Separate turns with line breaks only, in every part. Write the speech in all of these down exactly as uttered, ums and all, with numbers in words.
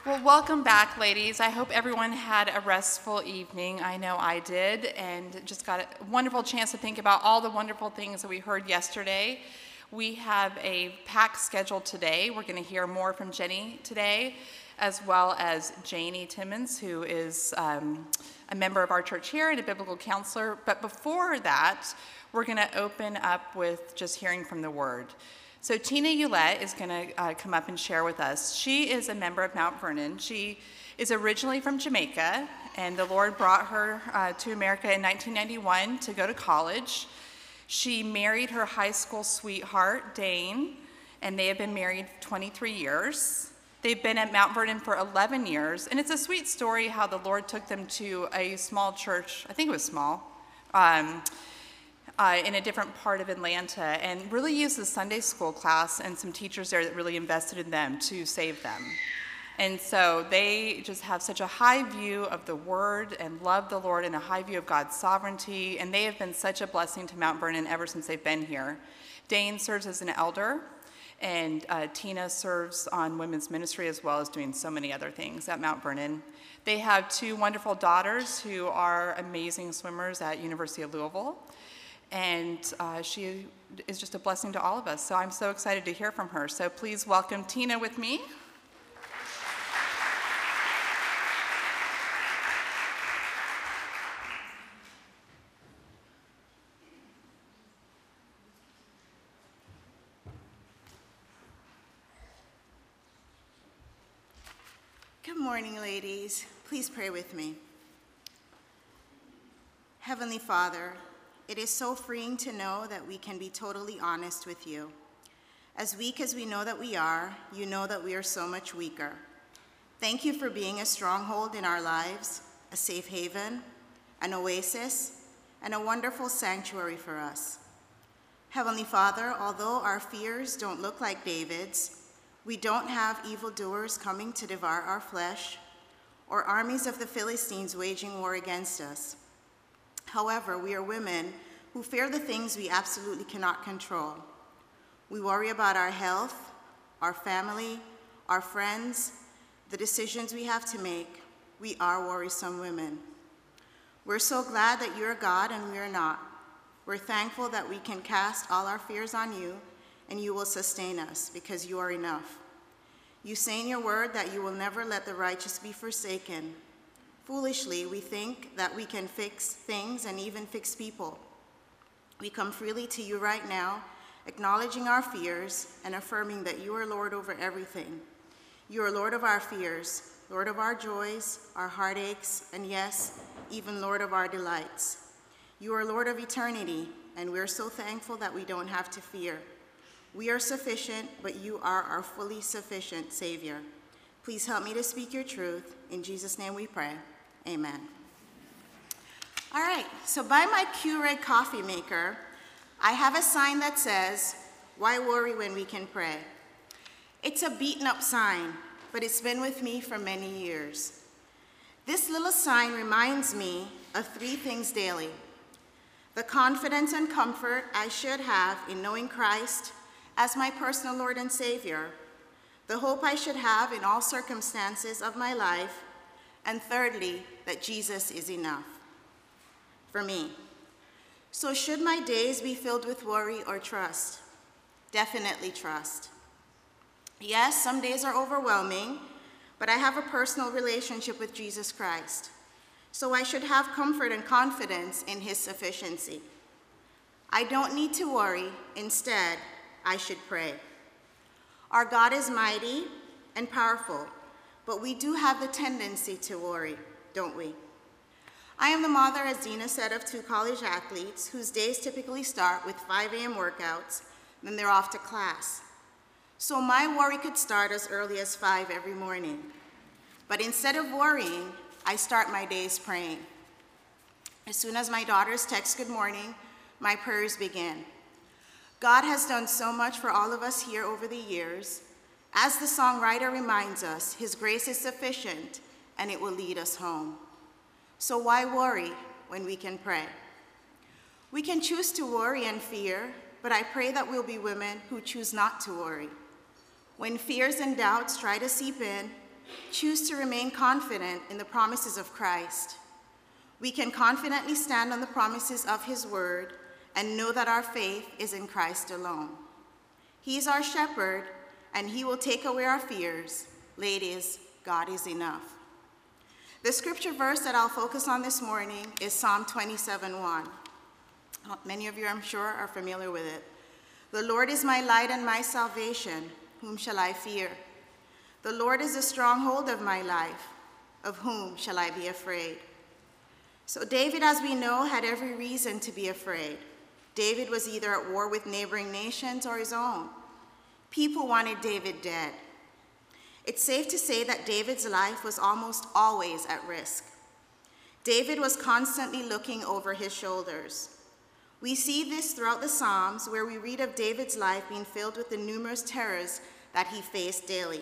Well, welcome back, ladies. I hope everyone had a restful evening. I know I did, and just got a wonderful chance to think about all the wonderful things that we heard yesterday. We have a packed schedule today. We're going to hear more from Jenny today, as well as Janie Timmons, who is um, a member of our church here and a biblical counselor. But before that, we're going to open up with just hearing from the Word. So Tina Ulett is going to uh, come up and share with us. She is a member of Mount Vernon. She is originally from Jamaica, and the Lord brought her uh, to America in nineteen ninety-one to go to college. She married her high school sweetheart, Dane, and they have been married twenty-three years. They've been at Mount Vernon for eleven years, and it's a sweet story how the Lord took them to a small church, I think it was small, um, Uh, in a different part of Atlanta, and really used the Sunday school class and some teachers there that really invested in them to save them. And so they just have such a high view of the Word and love the Lord and a high view of God's sovereignty, and they have been such a blessing to Mount Vernon ever since they've been here. Dane serves as an elder, and uh, Tina serves on women's ministry as well as doing so many other things at Mount Vernon. They have two wonderful daughters who are amazing swimmers at University of Louisville. And uh, she is just a blessing to all of us. So I'm so excited to hear from her. So please welcome Tina with me.
Good morning, ladies. Please pray with me. Heavenly Father, it is so freeing to know that we can be totally honest with you. As weak as we know that we are, you know that we are so much weaker. Thank you for being a stronghold in our lives, a safe haven, an oasis, and a wonderful sanctuary for us. Heavenly Father, although our fears don't look like David's, we don't have evildoers coming to devour our flesh, or armies of the Philistines waging war against us. However, we are women who fear the things we absolutely cannot control. We worry about our health, our family, our friends, the decisions we have to make. We are worrisome women. We're so glad that you're God and we're not. We're thankful that we can cast all our fears on you and you will sustain us because you are enough. You say in your word that you will never let the righteous be forsaken. Foolishly, we think that we can fix things and even fix people. We come freely to you right now, acknowledging our fears and affirming that you are Lord over everything. You are Lord of our fears, Lord of our joys, our heartaches, and yes, even Lord of our delights. You are Lord of eternity, and we're so thankful that we don't have to fear. We are sufficient, but you are our fully sufficient Savior. Please help me to speak your truth. In Jesus' name we pray. Amen. All right, so by my Keurig coffee maker, I have a sign that says, "Why worry when we can pray?" It's a beaten up sign, but it's been with me for many years. This little sign reminds me of three things daily: the confidence and comfort I should have in knowing Christ as my personal Lord and Savior, the hope I should have in all circumstances of my life, and thirdly, that Jesus is enough for me. So should my days be filled with worry or trust? Definitely trust. Yes, some days are overwhelming, but I have a personal relationship with Jesus Christ, so I should have comfort and confidence in his sufficiency. I don't need to worry. Instead, I should pray. Our God is mighty and powerful, but we do have the tendency to worry, don't we? I am the mother, as Dina said, of two college athletes whose days typically start with five a m workouts, then they're off to class. So my worry could start as early as five every morning. But instead of worrying, I start my days praying. As soon as my daughters text good morning, my prayers begin. God has done so much for all of us here over the years. As the songwriter reminds us, his grace is sufficient and it will lead us home. So why worry when we can pray? We can choose to worry and fear, but I pray that we'll be women who choose not to worry. When fears and doubts try to seep in, choose to remain confident in the promises of Christ. We can confidently stand on the promises of his word and know that our faith is in Christ alone. He is our shepherd, and he will take away our fears. Ladies, God is enough. The scripture verse that I'll focus on this morning is Psalm twenty-seven one. Many of you, I'm sure, are familiar with it. The Lord is my light and my salvation. Whom shall I fear? The Lord is the stronghold of my life. Of whom shall I be afraid? So David, as we know, had every reason to be afraid. David was either at war with neighboring nations or his own. People wanted David dead. It's safe to say that David's life was almost always at risk. David was constantly looking over his shoulders. We see this throughout the Psalms, where we read of David's life being filled with the numerous terrors that he faced daily.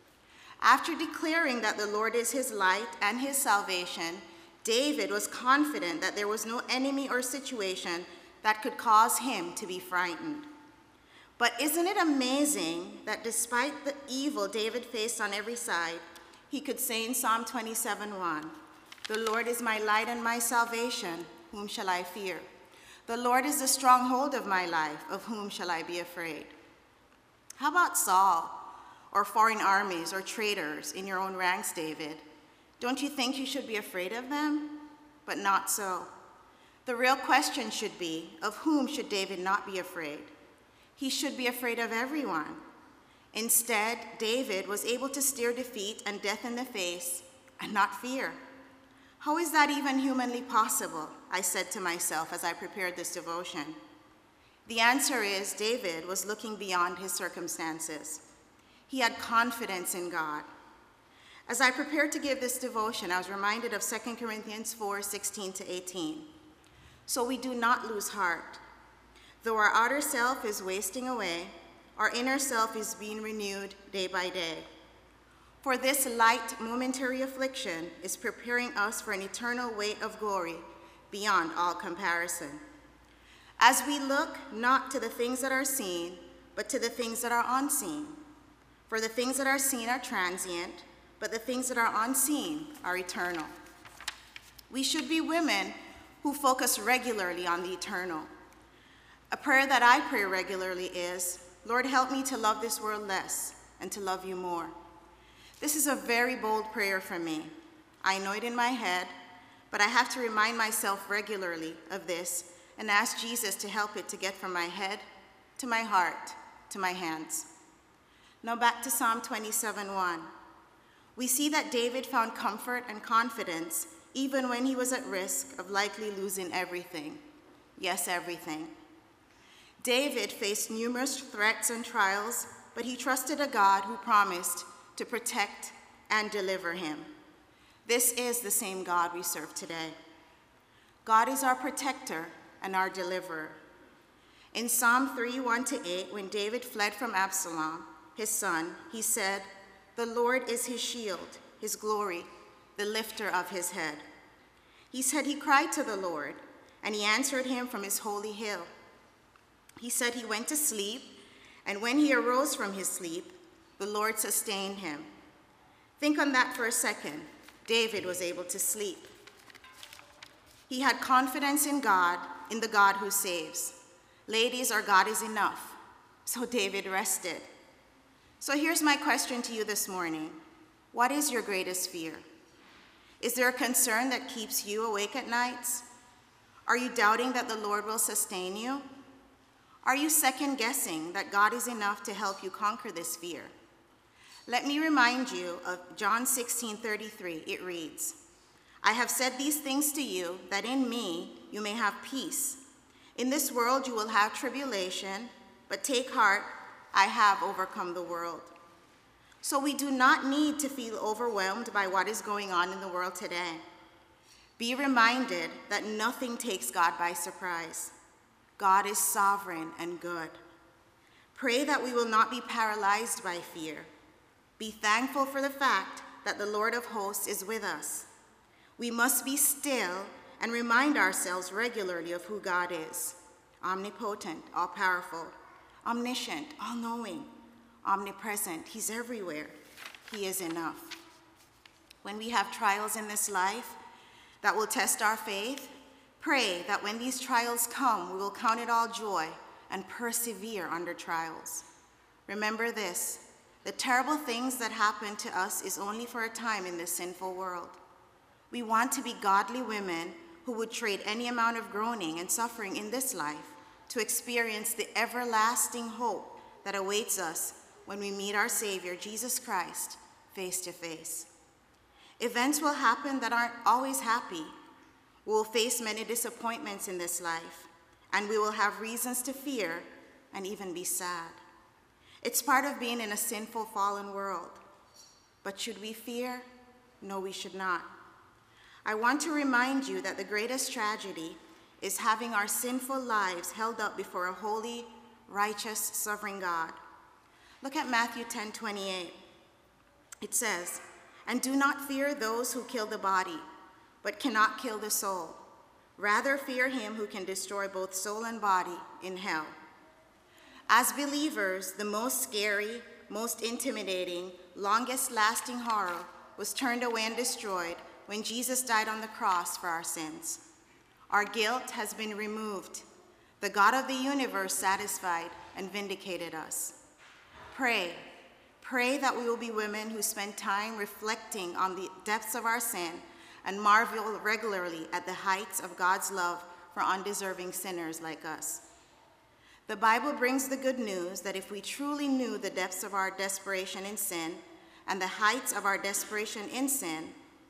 After declaring that the Lord is his light and his salvation, David was confident that there was no enemy or situation that could cause him to be frightened. But isn't it amazing that despite the evil David faced on every side, he could say in Psalm twenty-seven one, "The Lord is my light and my salvation, whom shall I fear? The Lord is the stronghold of my life, of whom shall I be afraid?" How about Saul, or foreign armies, or traitors in your own ranks, David? Don't you think you should be afraid of them? But not so. The real question should be, of whom should David not be afraid? He should be afraid of everyone. Instead, David was able to stare defeat and death in the face and not fear. How is that even humanly possible? I said to myself as I prepared this devotion. The answer is David was looking beyond his circumstances. He had confidence in God. As I prepared to give this devotion, I was reminded of Second Corinthians four, sixteen to eighteen. So we do not lose heart. Though our outer self is wasting away, our inner self is being renewed day by day. For this light momentary affliction is preparing us for an eternal weight of glory beyond all comparison. As we look not to the things that are seen, but to the things that are unseen. For the things that are seen are transient, but the things that are unseen are eternal. We should be women who focus regularly on the eternal. A prayer that I pray regularly is, Lord, help me to love this world less and to love you more. This is a very bold prayer for me. I know it in my head, but I have to remind myself regularly of this and ask Jesus to help it to get from my head to my heart to my hands. Now back to Psalm twenty-seven one. We see that David found comfort and confidence even when he was at risk of likely losing everything. Yes, everything. David faced numerous threats and trials, but he trusted a God who promised to protect and deliver him. This is the same God we serve today. God is our protector and our deliverer. In Psalm three, one to eight, when David fled from Absalom, his son, he said, "The Lord is his shield, his glory, the lifter of his head." He said he cried to the Lord, and he answered him from his holy hill. He said he went to sleep, and when he arose from his sleep, the Lord sustained him. Think on that for a second. David was able to sleep. He had confidence in God, in the God who saves. Ladies, our God is enough. So David rested. So here's my question to you this morning. What is your greatest fear? Is there a concern that keeps you awake at nights? Are you doubting that the Lord will sustain you? Are you second-guessing that God is enough to help you conquer this fear? Let me remind you of John sixteen thirty-three. It reads, "I have said these things to you, that in me you may have peace. In this world you will have tribulation, but take heart, I have overcome the world." So we do not need to feel overwhelmed by what is going on in the world today. Be reminded that nothing takes God by surprise. God is sovereign and good. Pray that we will not be paralyzed by fear. Be thankful for the fact that the Lord of hosts is with us. We must be still and remind ourselves regularly of who God is. Omnipotent, all-powerful, omniscient, all-knowing, omnipresent. He's everywhere. He is enough. When we have trials in this life that will test our faith, pray that when these trials come, we will count it all joy and persevere under trials. Remember this, the terrible things that happen to us is only for a time in this sinful world. We want to be godly women who would trade any amount of groaning and suffering in this life to experience the everlasting hope that awaits us when we meet our Savior, Jesus Christ, face to face. Events will happen that aren't always happy. We will face many disappointments in this life, and we will have reasons to fear and even be sad. It's part of being in a sinful, fallen world. But should we fear? No, we should not. I want to remind you that the greatest tragedy is having our sinful lives held up before a holy, righteous, sovereign God. Look at Matthew ten twenty-eight. It says, "And do not fear those who kill the body, but cannot kill the soul. Rather fear him who can destroy both soul and body in hell." As believers, the most scary, most intimidating, longest lasting horror was turned away and destroyed when Jesus died on the cross for our sins. Our guilt has been removed. The God of the universe satisfied and vindicated us. Pray, pray that we will be women who spend time reflecting on the depths of our sin and marvel regularly at the heights of God's love for undeserving sinners like us. The Bible brings the good news that if we truly knew the depths of our desperation in sin and the heights of our desperation in sin,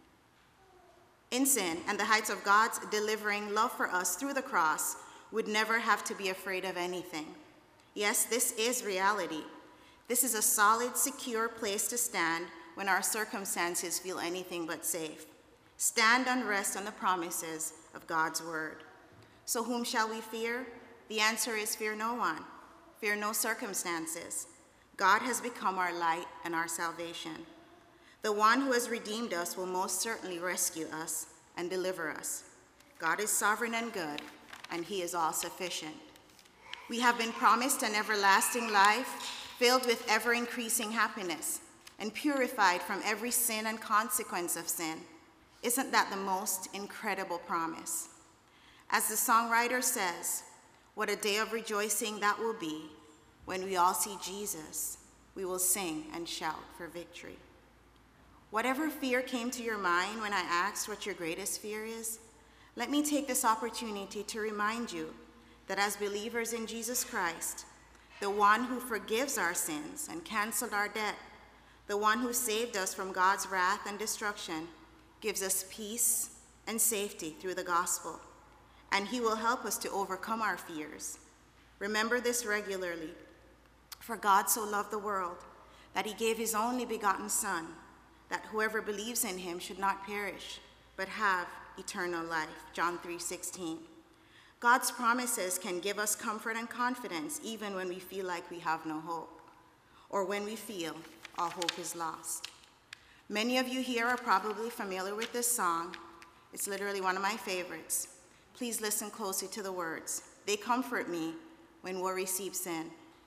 in sin and the heights of God's delivering love for us through the cross, we'd never have to be afraid of anything. Yes, this is reality. This is a solid, secure place to stand when our circumstances feel anything but safe. Stand and rest on the promises of God's word. So whom shall we fear? The answer is fear no one. Fear no circumstances. God has become our light and our salvation. The one who has redeemed us will most certainly rescue us and deliver us. God is sovereign and good, and he is all sufficient. We have been promised an everlasting life filled with ever-increasing happiness and purified from every sin and consequence of sin. Isn't that the most incredible promise? As the songwriter says, what a day of rejoicing that will be when we all see Jesus. We will sing and shout for victory. Whatever fear came to your mind when I asked what your greatest fear is, let me take this opportunity to remind you that as believers in Jesus Christ, the one who forgives our sins and canceled our debt, the one who saved us from God's wrath and destruction, gives us peace and safety through the gospel, and he will help us to overcome our fears. Remember this regularly. For God so loved the world that he gave his only begotten Son, that whoever believes in him should not perish, but have eternal life. John three sixteen. God's promises can give us comfort and confidence even when we feel like we have no hope, or when we feel all hope is lost. Many of you here are probably familiar with this song. It's literally one of my favorites. Please listen closely to the words. They comfort me when worry seeps in.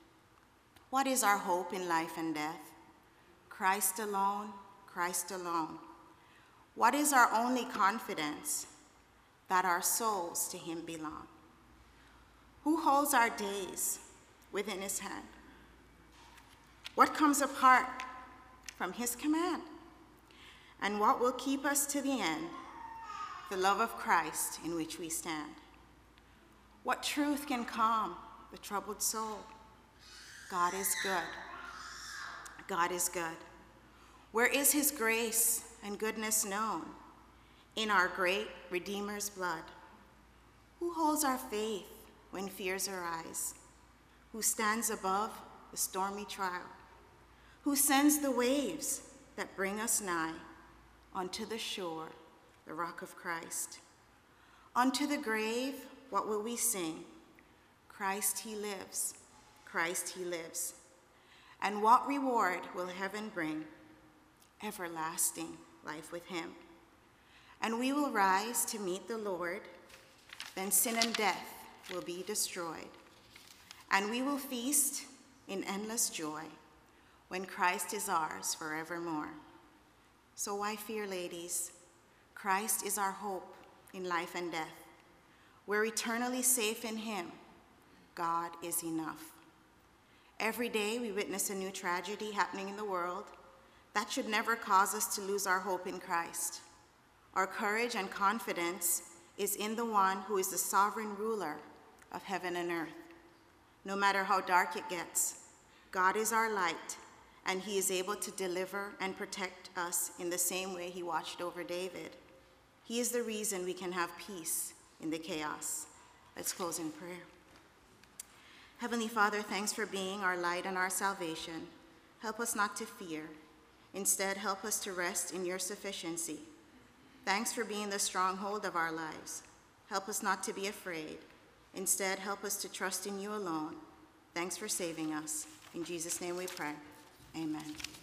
What is our hope in life and death? Christ alone, Christ alone. What is our only confidence? That our souls to him belong. Who holds our days within his hand? What comes apart from his command? And what will keep us to the end? The love of Christ in which we stand. What truth can calm the troubled soul? God is good. God is good. Where is his grace and goodness known? In our great Redeemer's blood. Who holds our faith when fears arise? Who stands above the stormy trial? Who sends the waves that bring us nigh unto the shore, the rock of Christ? Unto the grave, what will we sing? Christ he lives, Christ he lives. And what reward will heaven bring? Everlasting life with him. And we will rise to meet the Lord, then sin and death will be destroyed. And we will feast in endless joy when Christ is ours forevermore. So why fear, ladies? Christ is our hope in life and death. We're eternally safe in him. God is enough. Every day we witness a new tragedy happening in the world. That should never cause us to lose our hope in Christ. Our courage and confidence is in the one who is the sovereign ruler of heaven and earth. No matter how dark it gets, God is our light, and he is able to deliver and protect us in the same way he watched over David. He is the reason we can have peace in the chaos. Let's close in prayer. Heavenly Father, thanks for being our light and our salvation. Help us not to fear. Instead, help us to rest in your sufficiency. Thanks for being the stronghold of our lives. Help us not to be afraid. Instead, help us to trust in you alone. Thanks for saving us. In Jesus' name we pray. Amen.